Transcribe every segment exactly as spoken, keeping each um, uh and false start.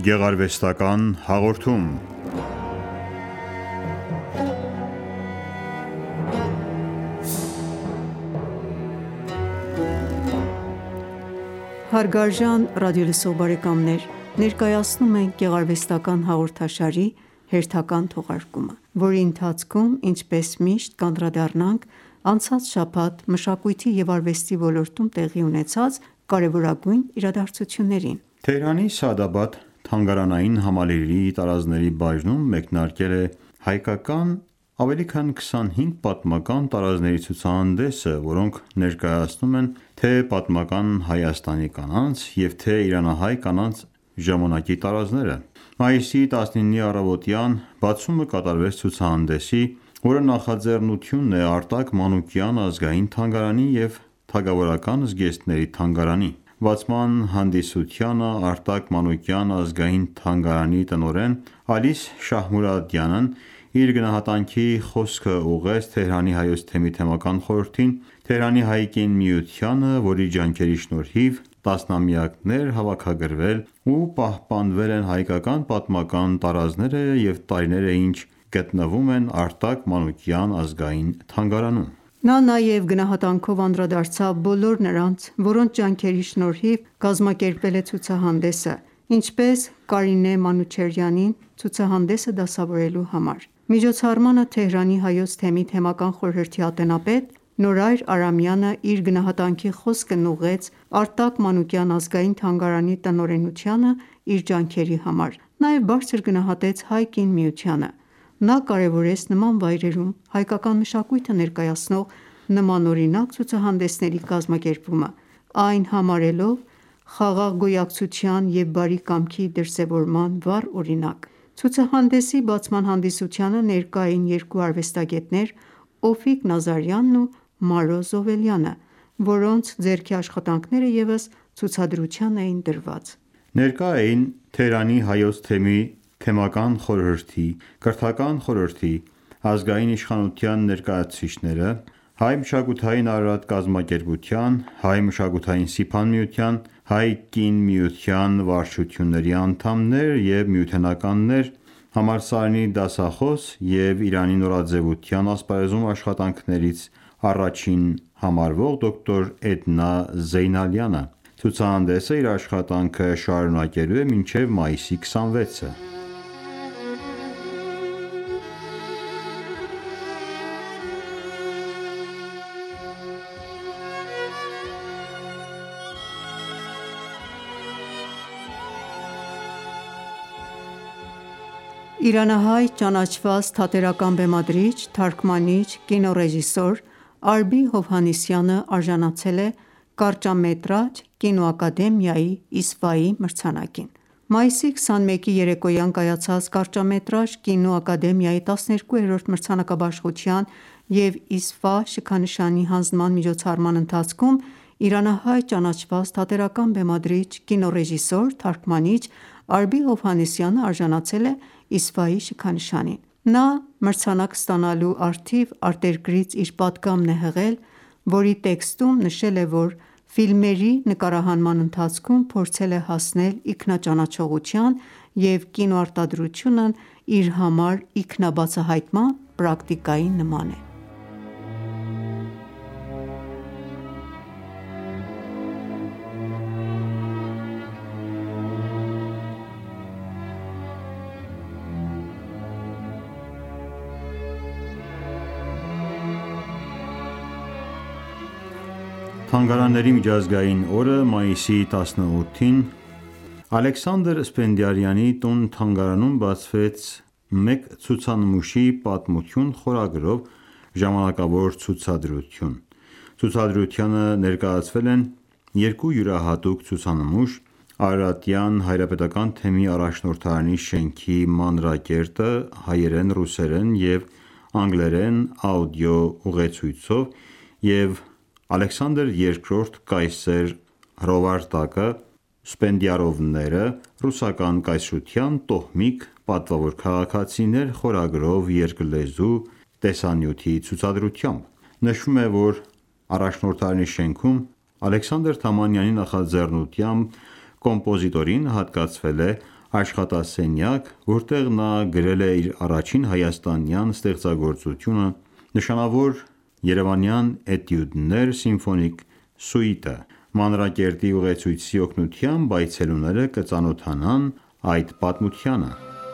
Գեղարվեստական հաղորդում։ Հարգարժան ռադիոլսող բարեկամներ, ներկայացնում ենք գեղարվեստական հաղորդաշարի հերթական թողարկումը, որի ընթացքում, ինչպես միշտ, կանդրադառնանք անցած շաբաթ մշակույթի և արվեստի ոլորտում տեղի ունեցած կարևորագույն իրադարձություններին։ Թեհրանի Սաադաբադ թանգարանային համալիրի տարազների բաժնում մեկնարկել է հայկական ավելի քան քսանհինգ պատմական տարազների ցուցահանդեսը, որոնք ներկայացնում են թե պատմական Հայաստանի կանանց և թե իրանահայ կանանց ժամանակի տարազները։ Մայիսի տասնինի առավոտյան բացումը կատարվեց ցուցահանդեսի, որը նախաձեռնությունն է Արտակ Մանուկյան ազգային թանգարանի և թագավորական զգեստների թանգարանի։ Բացման հանդիսությանը Արտակ Մանուկյան ազգային թանգարանի տնօրեն Ալիս Շահմուրադյանն իր գնահատանքի խոսքը ուղղեց Թեհրանի Հայոց թեմի թեմական խորհրդին, Թեհրանի հայ կին միությանը, որի ջանքերի շնորհիվ տասնամյակներ հավաքագրվել ու պահպանվել են հայկական պատմական տարազները և տարիներ է ինչ գտնվում են Արտակ Մանուկյան ազգային թանգարանում։ Նա նաև գնահատանքով անդրադարձավ բոլոր նրանց, որոնց ջանքերի շնորհիվ կազմակերպվել է ցուցահանդեսը, ինչպես Կարինե Մանուչերյանին ցուցահանդեսը դասավորելու համար։ Միջոցառմանը Թեհրանի Հայոց թեմի թեմական խորհրդի ատենապետ Նորայր Արամյանը իր գնահատանքի խոսքն ուղղեց Արտակ Մանուկյան ազգային թանգարանի տնօրենությանը իր ջանքերի համար։ Նաև բարձր գնահատեց հայ կին միությանը։ Նա կարևորեց նման վայրերում հայկական մշակույթը ներկայացնող նմանօրինակ ցուցահանդեսների կազմակերպումը, այն համարելով խաղաղ գոյակցության և բարի կամքի դրսևորման վառ օրինակ։ Ցուցահանդեսի բացման հանդիսությանը ներկա էին երկու արվեստագետներ՝ Օֆիկ Նազարյանն ու Մարո Զովելյանը, որոնց ձեռքի աշխատանքները ևս ցուցադրության էին դրված։ Ներկա էին Թեհրանի Հայոց թեմի թեմական խորհրդի, կրթական խորհրդի, ազգային իշխանության ներկայացուցիչները, Հայ մշակութային արարատ կազմակերպության, Հայ մշակութային սիփան միության, Հայ կին միության վարչությունների անդամներ և միութենականներ, համալսարանի դասախոս և Իրանի նորաձևության ասպարեզում աշխատանքներից առաջին համարվող դոկտոր Էդնա Զեյնալյանը։ Ցուցահանդեսը իր աշխատանքը շարունակելու է մինչև մայիսի քսանվեցը։ Իրանահայ ճանաչված թատերական բեմադրիչ, թարգմանիչ, կինոռեժիսոր Արբի Հովհաննիսյանը արժանացել է կարճամետրաժ կինոակադեմիայի Իսֆայի մրցանակին։ Մայիսի քսանմեկի երեկոյան կայացած կարճամետրաժ կինոակադեմիայի տասներկուերորդ մրցանակաբաշխության և Իսֆա շքանշանի հանձնման միջոցառման ընթացքում իրանահայ ճանաչված թատերական բեմադրիչ, կինոռեժիսոր, թարգմանիչ Արբի Հովհաննիսյանը արժանացել է Իսֆայի շքանշանին։ Նա մրցանակ ստանալու առթիվ արտերկրից իր պատգամն է հղել, որի տեքստում նշել է, որ ֆիլմերի նկարահանման ընթացքում փորձել է հասնել ինքնաճանաչողության և կինոարտադրությունն իր համար ինքնաբացահայտման պրակտիկայի նման է։ Թանգարանների միջազգային օրը մայիսի տասնութին Ալեքսանդր Սպենդիարյանի տուն-թանգարանում բացվեց «Մեկ ցուցանմուշի պատմություն» խորագրով ժամանակավոր ցուցադրություն։ Ցուցադրությանը ներկայացվել են երկու յուրահատուկ ցուցանմուշ՝ Արարատյան հայրապետական թեմի առաջնորդարանի շենքի մանրակերտը հայերեն, ռուսերեն և անգլերեն աուդիո ուղեցույցով և Ալեքսանդր երկրորդ կայսեր հրովարտակը Սպենդիարովները ռուսական կայսրության տոհմիկ պատվավոր քաղաքացիներ խորագրով երկլեզու տեսանյութի ցուցադրությամբ։ Նշվում է, որ առաջնորդարանի շենքում Ալեքսանդր Թամանյանի նախաձեռնությամբ կոմպոզիտորին հատկացվել է աշխատասենյակ, որտեղ նա գրել է իր առաջին հայաստանյան ստեղծագործությունը՝ նշանավոր երևանյան էտյուդներ սիմֆոնիկ սուիտը։ Մանրակերտի ուղեցույցի օգնությամբ այցելուները կծանոթանան այդ պատմությանը։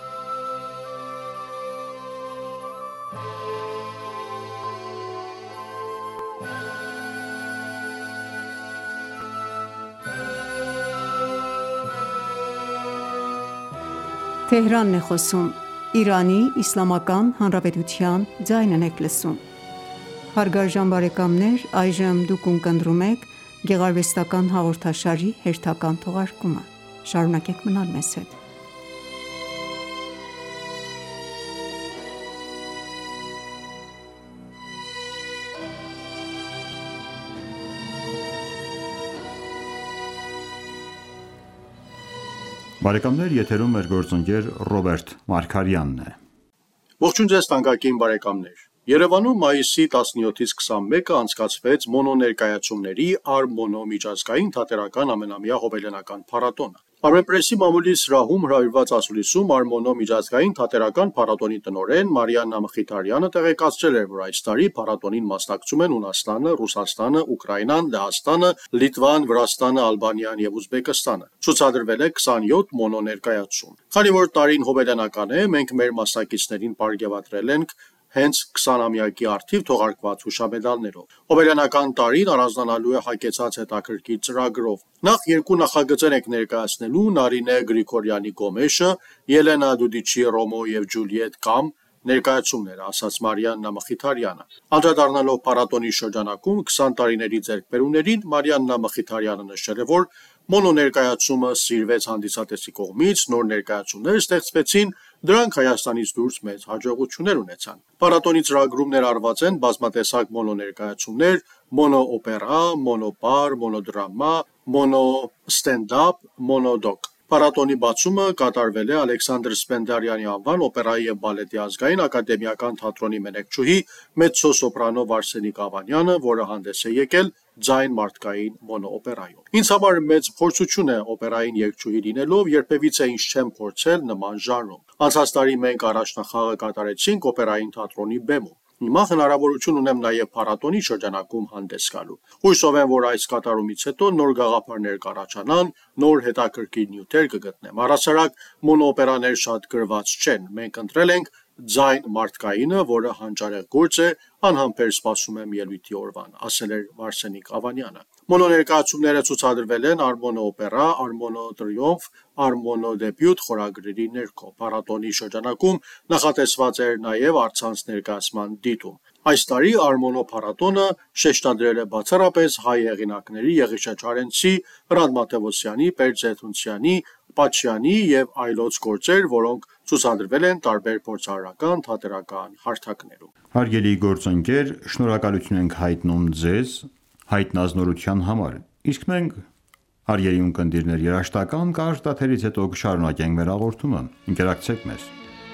Բարեկամներ, եթերում մեր գործընկեր Ռոբերտ Մարգարյանն է։ Ողջույն ձեզ թանկագին բարեկամներ։ Երևանում մայիսի տասնյոթից քսանմեկը անցկացվեց մոնո ներկայացումների Ար-Մոնո միջազգային թատերական ամենամյա հոբելյանական փառատոնը։ Armenpress-ի մամուլի սրահում հրավիրված ասուլիսում Ար-Մոնո միջազգային թատերական փառատոնի տնօրեն Մարիաննա Մխիթարյանը տեղեկացրել էր, որ այս տարի փառատոնին մասնակցում են Հունաստանը, Ռուսաստանը, Ուկրաինան, Լեհաստանը, Լիտվան, Վրաստանը, Ալբանիան և Ուզբեկստանը։ Ցուցադրվել է քսանյոթ մոնո ներկայացում։ Քանի որ տարին հոբելյանական է, մենք մեր մասնակիցներին պարգևատրել ենք հենց քսանամյակի առթիվ թողարկված հուշամեդալներով։ Հոբելյանական տարին առանձնանալու է հագեցած հետաքրքիր ծրագրով։ Նախ երկու նախագծեր ենք ներկայացնելու՝ Նարինե Գրիգորյանի Գոմեշը, Ելենա Դուդիչի Ռոմեո և Ջուլիետ կամ ներկայացումները, ասաց Մարիաննա Մխիթարյանը։ Անդրադառնալով փառատոնի շրջանակում քսան տարիների ձեռքբերումներին, Մարիաննա Մխիթարյանը նշել է, որ մոնո ներկայացումը սիրվեց հանդիսատեսի կողմից, նոր ներկայացումներ ստեղծվեցին, դրանք Հայաստանից դուրս մեծ հաջողություններ ունեցան։ Փառատոնի ծրագրում ներառված են բազմատեսակ մոնո ներկայացումներ՝ մոնո օպերա, մոնո պար, մոնոդրամա, մոնո ստենդափ, մոնոդոկ։ Փառատոնի բացումը կատարվել է Ալեքսանդր Սպենդիարյանի անվան օպերայի և բալետի ազգային ակադեմիական թատրոնի մենեքչուհի մեծցո-սոպրանո Վարսենիկ Ավանյանը, որը հանդես է եկել ձայն մարդկային մոնո օպերայում։ Ինձ համար մեծ փորձություն է օպերային երգչուհի լինելով, երբևիցե ինձ չեմ փորձել նման ժանրում։ Անցած տարի մենք առաջնախաղը կատարեցինք օպերային թատրոնի բեմում։ Հիմա հնարավորություն ունեմ նաև փառատոնի շրջանակում հանդես գալու։ Հույսով եմ, որ այս կատարումից հետո նոր գաղափարներ կառաջանան, նոր հետաքրքիր նյութեր կգտնեմ։ Առհասարակ մոնո օպերաներ շատ գրված չեն, մենք ընտրել ենք ձայն մարդկայինը, որը հանճարեղ գործ է, անհամբեր սպասում եմ ելույթի օրվան, ասել էր Վարսենիկ Ավանյանը։ Մոնո ներկայացումները ցուցադրվել են Ար-Մոնո օպերա, Ար-Մոնո տրիոմֆ, Ար-Մոնո դեբյուտ խորագրերի ներքո։ Փառատոնի շրջանակում նախատեսված էր նաև առցանց ներկայացման դիտում։ Այս տարի Ար-Մոնո փառատոնը շեշտադրել է բացառապես հայ հեղինակների Եղիշե Չարենցի, Հրանտ Մաթևոսյանի, Պերճ Զեյթունցյանի, Պաչյանի և այլոց գործեր, որոնք ցուցադրվել են տարբեր փորձարարական թատերական հարթակներում։ Հարգելի գործընկեր, շնորհակալություն ենք հայտնում ձեզ հայտնազնորության համար։ Իսկ մենք, հարգելի ունկնդիրներ, երաժշտական կարճ դադարից հետո կշարունակենք մեր հաղորդումը։ Ընկերակցեք մեզ։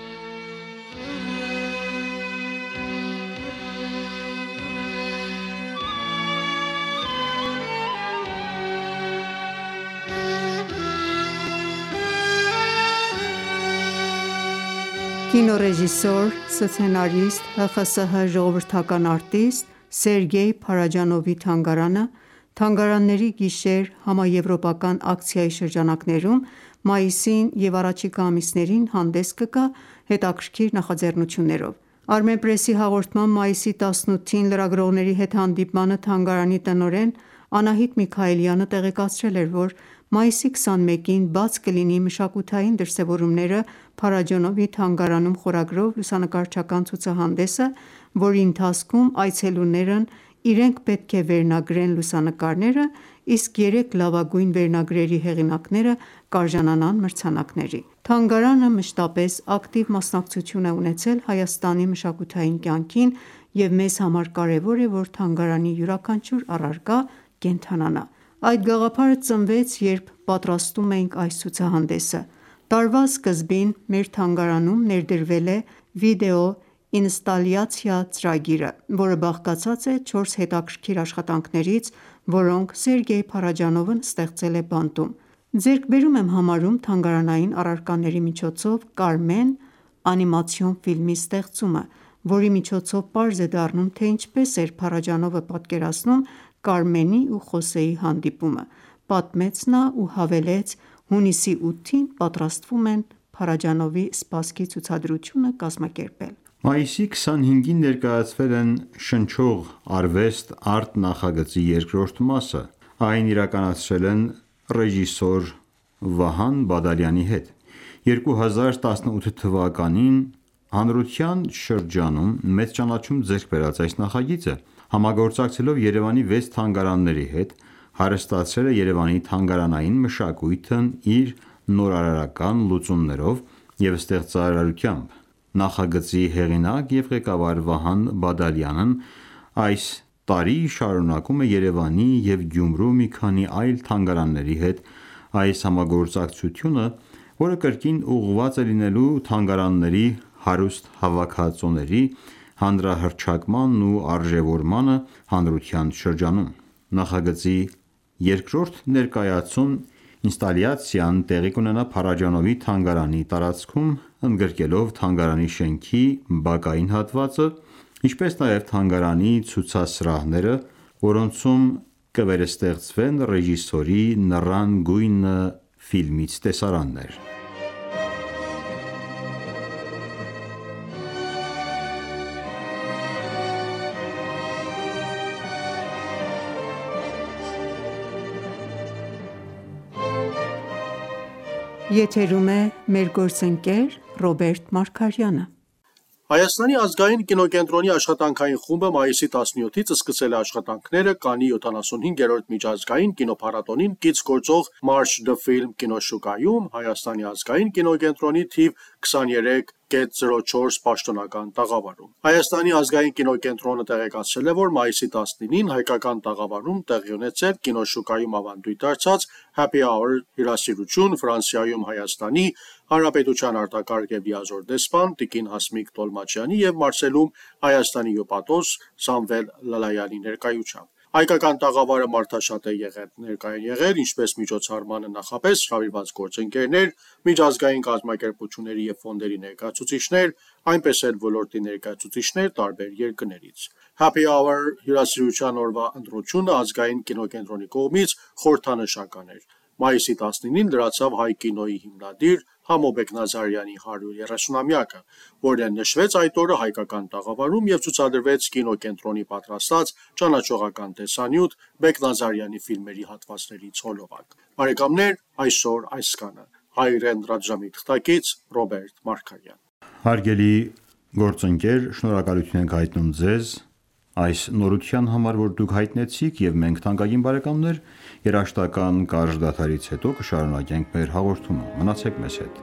Կինոռեժիսոր, սցենարիստ, Հ Խ Ս Հ ժողովրդական արտիստ Սերգեյ Փարաջանովի թանգարանը Թանգարանների գիշեր համաեվրոպական ակցիայի շրջանակներում մայիսին և առաջիկա ամիսներին հանդես կգա հետաքրքիր նախաձեռնություններով։ Armenpress-ի հաղորդմամբ մայիսի տասնութին լրագրողների հետ հանդիպմանը թանգարանի տնօրեն Անահիտ Միքայելյանը տեղեկացրել էր, որ մայիսի քսանմեկին բաց կլինի մշակութային դրսևորումները Փարաջանովի թանգարանում խորագրով լուսանկարչական ցուցահանդեսը, որի ընթացքում այցելուներն իրենք պետք է վերնագրեն լուսանկարները, իսկ երեք լավագույն վերնագրերի հեղինակները կարժանանան մրցանակների։ Թանգարանը մշտապես ակտիվ մասնակցություն է ունեցել Հայաստանի մշակութային կյանքին և մեզ համար կարևոր է, որ թանգարանի յուրաքանչյուր առարկա կենդանանա։ Այդ գաղափարը ծնվեց, երբ պատրաստում էինք այս ցուցահանդեսը։ Տարվա սկզբին մեր թանգարանում ներդրվել է վիդեո ինստալյացիա ծրագիրը, որը բաղկացած է չորս հետաքրքիր աշխատանքներից, որոնք Սերգեյ Փարաջանովն ստեղծել է բանտում։ Ձեռքբերում եմ համարում թանգարանային առարկաների միջոցով Կարմեն անիմացիոն ֆիլմի ստեղծումը, որի միջոցով պարզ է դառնում, թե ինչպես էր Փարաջանովը պատկերացնում Կարմենի ու Խոսեի հանդիպումը, պատմեց նա ու հավելեց.«Հունիսի ութին պատրաստվում են Փարաջանովի սպասքի ցուցադրությունը կազմակերպել»։ Մայիսի քսանհինգին ներկայացվել են «Շնչող արվեստ» արտնախագծի երկրորդ մասը։ Այն իրականացրել են ռեժիսոր Վահան Բադալյանի հետ։ երկու հազար տասնութ թվականին հանրության շրջանում մեծ ճանաչում ձեռք բերած այս նախագիծը, համագործակցելով Երևանի վեց թանգարանների հետ, հարստացրել է Երևանի թանգարանային մշակույթն իր նորարարական լուծումներով և ստեղծարարությամբ։ Նախագծի հեղինակ և ղեկավար Վահան Բադալյանն այս տարի շարունակում է Երևանի և Գյումրու մի քանի այլ թանգարանների հետ այս համագործակցությունը, որը կրկին ուղղված է լինելու թանգարանների հարուստ հավաքածուների հանրահռչակմանն ու արժևորմանը հանրության շրջանում։ Նախագծի երկրորդ ներկայացում ինստալյացիան տեղի կունենա Փարաջանովի թանգարանի տարածքում, ընդգրկելով թանգարանի շենքի բակային հատվածը, ինչպես նաև թանգարանի ցուցասրահները, որոնցում կվերստեղծվեն ռեժիսորի «Նռան գույնը» ֆիլմից տեսարաններ։ Եթերում է մեր գործընկեր Ռոբերտ Մարգարյանը։ Հայաստանի ազգային կինոկենտրոնի աշխատանքային խումբը մայիսի տասնյոթից սկսել է աշխատանքները Կաննի յոթանասունհինգերորդ միջազգային կինոփառատոնին կից գործող Marche de Film կինոշուկայում Հայաստանի ազգային կինոկենտրոնի թիվ քսաներեք կետ զրո չորս պաշտոնական տաղավարում։ Հայաստանի ազգային կինոկենտրոնը տեղեկացրել է, որ մայիսի տասնինին հայկական տաղավարում տեղի ունեցել կինոշուկայում ավանդույթ դարձած Happy Hour հյուրասիրություն Ֆրանսիայում Հայաստանի Հանրապետության արտակարգ և լիազոր դեսպան տիկին Հասմիկ Տոլմաջյանի և Մարսելում Հայաստանի հյուպատոս Սամվել Լալայանի ներկայությամբ։ Հայկական տաղավարը մարդաշատ է եղել, ներկա են եղել ինչպես միջոցառմանը նախապես հրավիրված գործընկերներ, միջազգային կազմակերպությունների և ֆոնդերի ներկայացուցիչներ, այնպես էլ ոլորտի ներկայացուցիչներ տարբեր երկրներից։ Happy Hour հյուրասիրության օրվա ընտրությունը ազգային կինոկենտրոնի կողմից խորհրդանշական էր։ Մայիսի տասնինին լրացավ հայ կինոյի հիմնադիր Համո Բեկնազարյանի հարյուր երեսունամյակը, որն նշվեց այդ օրը հայկական տաղավարում և ցուցադրվեց կինոկենտրոնի պատրաստած ճանաչողական տեսանյութ Բեկնազարյանի ֆիլմերի հատվածներից հոլովակ։ Բարեկամներ, այսօր այսքանը։ Հայրեն ռադիոժամի թղթակից Ռոբերտ Մարգարյան։ Հարգելի գործընկեր, շնորհակալություն ենք հայտնում ձեզ այս նորության համար, որ դուք հայտնեցիք, և մենք թանկագին բարեկամներ երաժշտական կարճ դադարից հետո կշարունակենք մեր հաղորդումը։ Մնացեք մեզ հետ։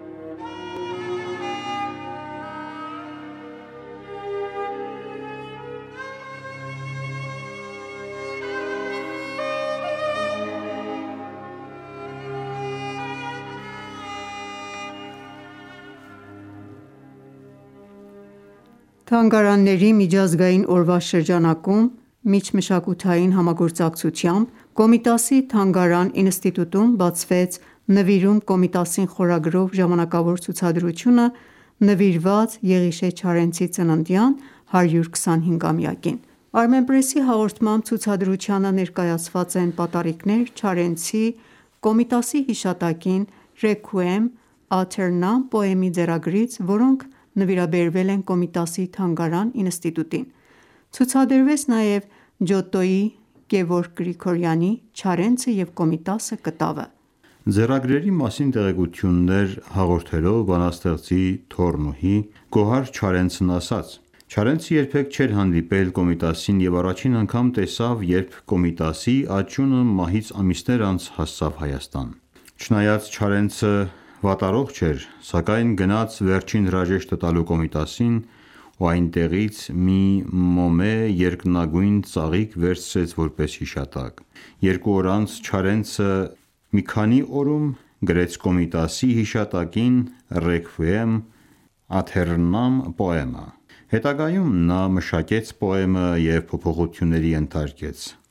Թանգարանների միջազգային օրվա շրջանակում միջմշակութային համագործակցությամբ Կոմիտասի թանգարան ինստիտուտում բացվեց «Նվիրում Կոմիտասին» խորագրով ժամանակավոր ցուցադրությունը՝ նվիրված Եղիշե Չարենցի ծննդյան հարյուր քսանհինգամյակին։ Armenpress-ի հաղորդմամբ ցուցադրությանը ներկայացված են պատառիկներ Չարենցի Կոմիտասի հիշատակին «Ռեքուեմ Աթերնամ» պոեմի ձեռագրից, որոնք նվիրաբերվել են Կոմիտասի թանգարան ինստիտուտին։ Ցուցադրվեց նաև Ջոտոյի Գևորգ Գրիգորյանի «Չարենցը և Կոմիտասը» կտավը։ Ձեռագրերի մասին տեղեկություններ հաղորդելով բանաստեղծի թոռնուհի Գոհար Չարենցն ասաց. «Չարենցը երբեք չէր հանդիպել Կոմիտասին և առաջին անգամ տեսավ, երբ Կոմիտասի աջունը մահից ամիսներ անց հասավ Հայաստան։ Չնայած Չարենցը վատառողջ էր, սակայն գնաց վերջին հրաժեշտը տալու Կոմիտասին ու այնտեղից մի մոմե երկնագույն ծաղիկ վերցրեց որպես հիշատակ։ Երկու օր անց Չարենցը մի քանի օրում գրեց Կոմիտասի հիշատակին «Ռեքվիեմ Աթեռնամ» պոեմը։ Հետագայում նա մշակեց պոեմը և փոփոխությունների ենթարկեց։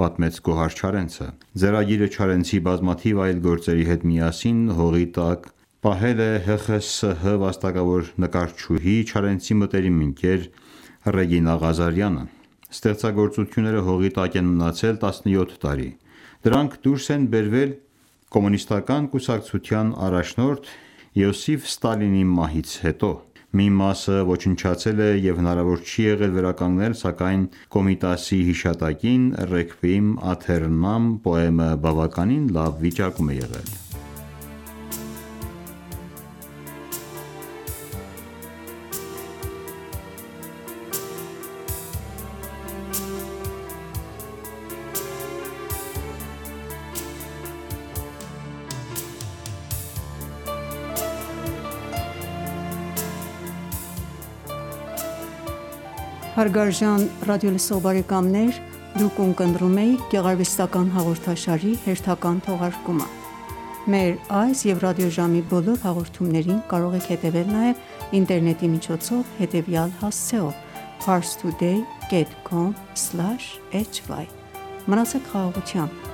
պատմեց Գոհար Չարենցը։ Ձեռագիրը Չարենցի բազմաթիվ այլ գործերի հետ միասին հողի տակ պահել է Հ Խ Ս Հ վաստակավոր նկարչուհի Չարենցի մտերիմ ընկեր Ռեգինա Ղազարյանը։ Ստեղծագործությունները հողի տակ են մնացել տասնյոթ տարի։ Դրանք դուրս են բերվել կոմունիստական կուսակցության առաջնորդ Յոսիֆ Ստալինի մահից հետո։ Մի մասը ոչնչացել է և հնարավոր չի եղել վերականգնել, սակայն Կոմիտասի հիշատակին Ռեքվիեմ Աթեռնամ պոեմը բավականին լավ վիճակում է եղել։ Հարգարժան ռադիոլսող բարեկամներ, դուք ունկնդրում եք գեղարվեստական հաղորդաշարի հերթական թողարկումը։ Մեր այս և ռադիոժամի բոլոր հաղորդումներին կարող եք հետևել նաև ինտերնետի միջոցով հետևյալ հասցեով՝ parstoday dot com slash h y։ Մնացեք խաղաղությամբ։